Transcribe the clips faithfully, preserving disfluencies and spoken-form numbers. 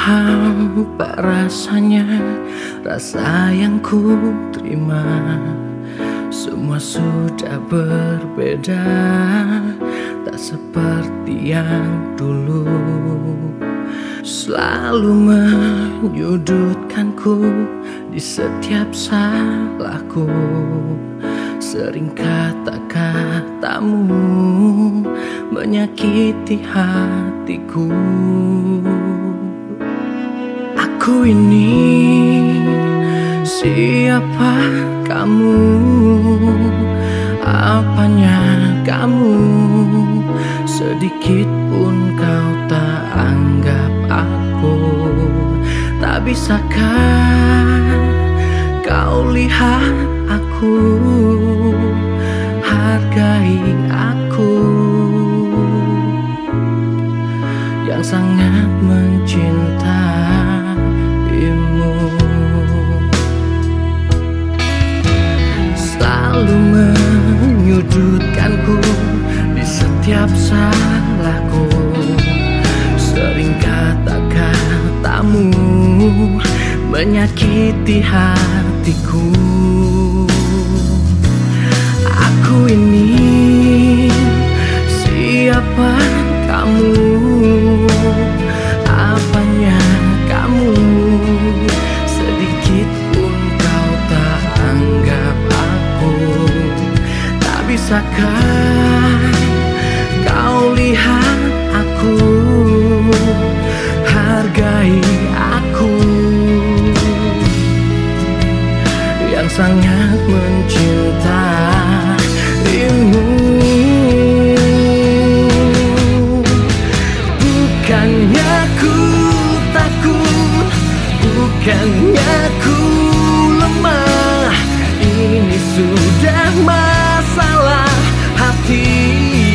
hampa rasanya, rasa yang ku terima. Semua sudah berbeda, tak seperti yang dulu. Selalu menyudutkanku di setiap salahku. Sering kata-katamu menyakiti hatiku. Aku ini siapa kamu? Apanya kamu? Sedikit pun kau tak anggap aku. Tak bisakah kau lihat aku, hargai aku yang sangat mencintaimu. Selalu menyudutkanku di setiap salahku. Sering kata-katamu menyakiti hatiku. Aku ini siapa kamu? Apanya kamu? Sedikit pun kau tak anggap aku. Tak bisakah kau lihat aku, hargai aku yang sangat mencintaimu. Bukannya ku takut, bukannya ku lemah. Ini sudah masalah hati.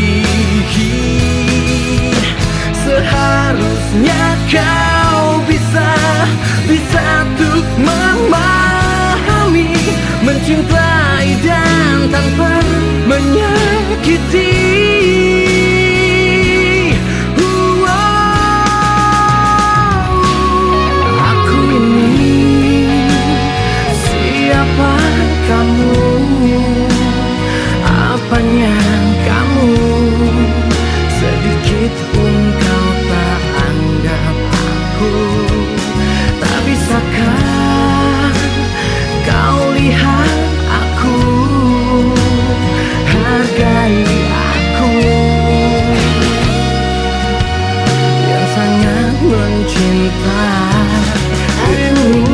Seharusnya kau bisa, bisa untuk memahami, mencintai dan tanpa menyakiti. Aku ini siapa kamu? Apanya kamu? Sedikit pun kau tak anggap aku. Tak bisakah kau lihat aku, hargai aku yang sangat mencintaimu.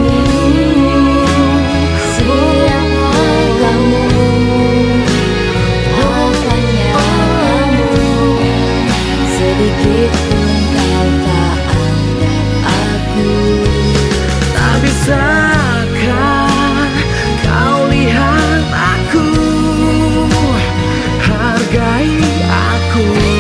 Sedikit pun kau tak anggap aku. Tak bisakah kau lihat aku, hargai aku